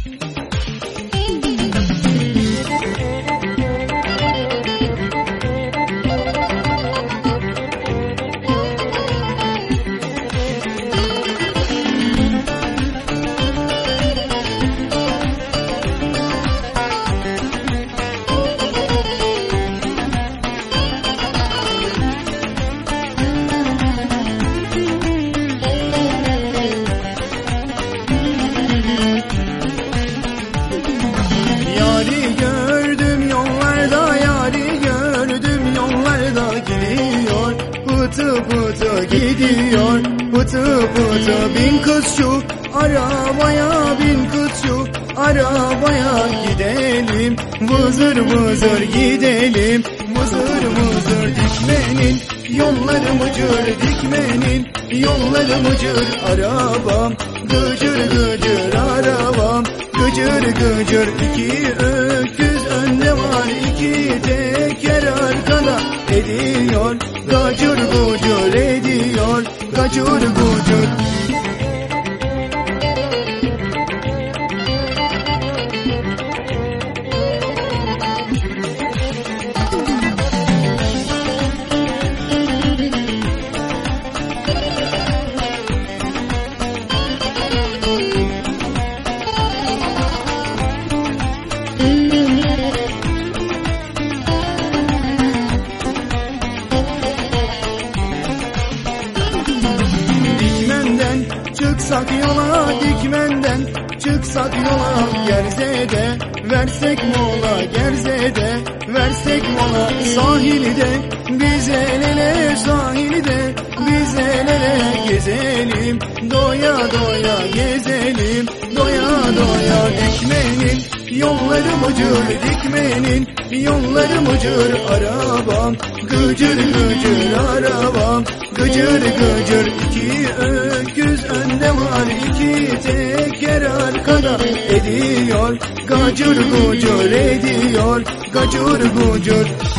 Gidiyor pıtı pıtı, bin kız şu arabaya, bin kız şu arabaya. Gidelim vızır vızır gidelim, vızır vızır. Dikmenin yolları mıcır, dikmenin yolları mıcır. Arabam gıcır gıcır, arabam gıcır gıcır. İki öküz önde var, iki teker arkada. Ediyor gacır gucur, ediyor gacır gucur. Çıksak yola, dikmenden çıksak yola. Gerzede versek mola, gerzede versek mola. Sahilde biz el ele, sahilde biz el ele. Gezelim doya doya, gezelim doya doya. Dikmenin yolları mıcır, dikmenin yolları mıcır. Arabam gıcır gıcır, arabam gıcır gıcır. İki öküz önde var, iki teker arkada. Ediyor gacır gucur, ediyor gacır gucur.